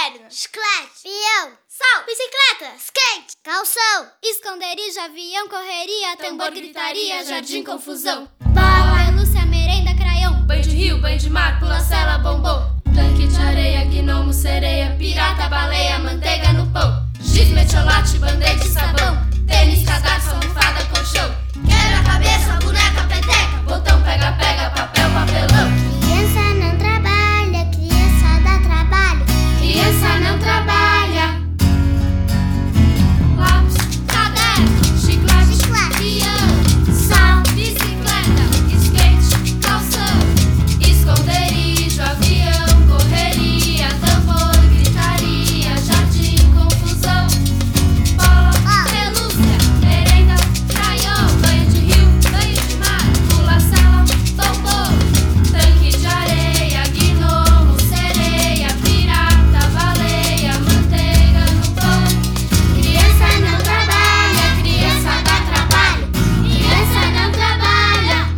caderno, chiclete, peão, sal, bicicleta, skate, calção, esconderijo, avião, correria, tambor, gritaria, jardim, confusão, bala, pelúcia, merenda, craião, banho de rio, banho de mar, pula-cela, bombom, tanque de areia, gnomo, sereia, pirata, baleia, manteiga no pão, giz, metiolate, band-aid, sabão, tênis, cadarço, almofada, colchão, quebra-cabeça, boneca, peteca, botão, pega-pega, papel, papelão. Criança não trabalha, criança dá trabalho. Criança não trabalha. Lápis, caderno, chiclete, peão, sal, bicicleta, skate, calção, esconderijo, avião, correria, tambor, gritaria, jardim, confusão, bola, pelúcia, merenda, craião, banho de rio, banho de mar, pula-cela, bombom, tanque de areia, gnomo, sereia, pirata, baleia, manteiga no pão. Criança não trabalha, criança dá trabalho. Criança não trabalha.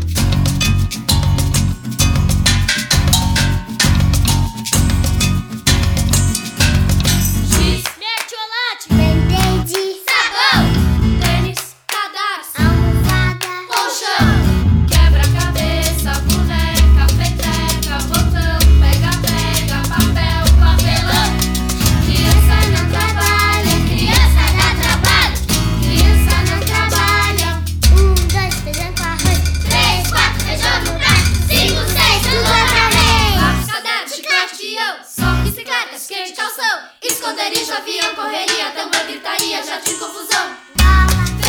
Giz, metiolate, Band-aid, sabão, tênis, cadarço, almofada, colchão, quebra-cabeça, boneca, peteca, botão, pega-pega, papel, papelão. Criança não trabalha, criança dá trabalho. Criança não trabalha. 1, 2, feijão com arroz. 3, 4, feijão no prato. 5, 6, tudo outra vez. Lápis, caderno, chiclete, peão, só, bicicleta, skate, calção, esconderijo, avião, correria, tambor, gritaria, jardim, confusão. Bala,